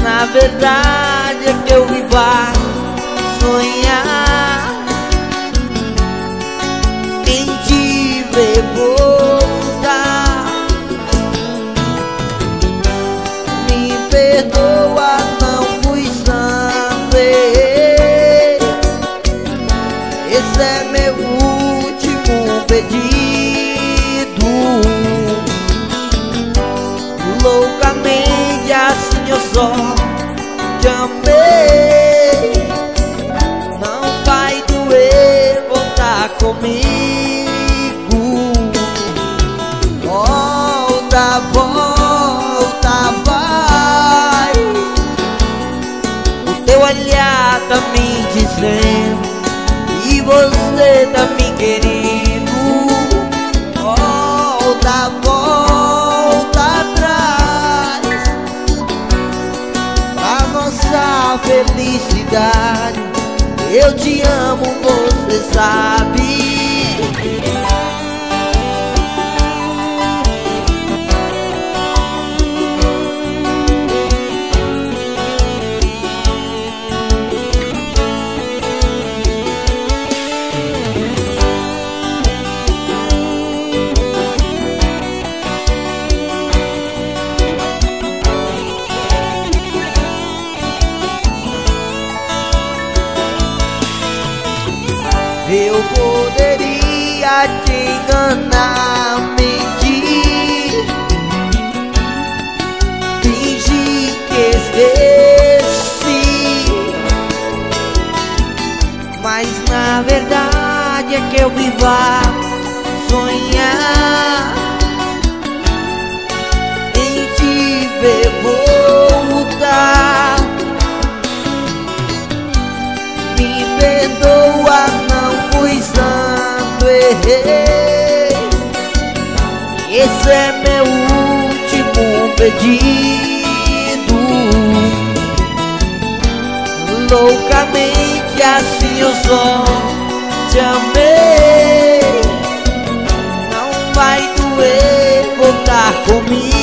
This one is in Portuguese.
na verdade é que eu vivo a sonhar em te ver voltar. Me perdoa, não fui santo, esse é meu último pedido. Loucamente assim eu só te amei. Não vai doer voltar comigo. Volta, volta, vai. O teu olhar tá me dizendo e você tá me querendo. Volta, volta atrás pra nossa felicidade. Eu te amo, você sabe. Eu poderia te enganar, mentir, fingir que esqueci, mas na verdade é que eu vivo a sonhar em te ver voltar. Me perdoa, não fui santo, errei. Esse é meu último pedido. Loucamente assim eu só te amei. Não vai doer voltar comigo.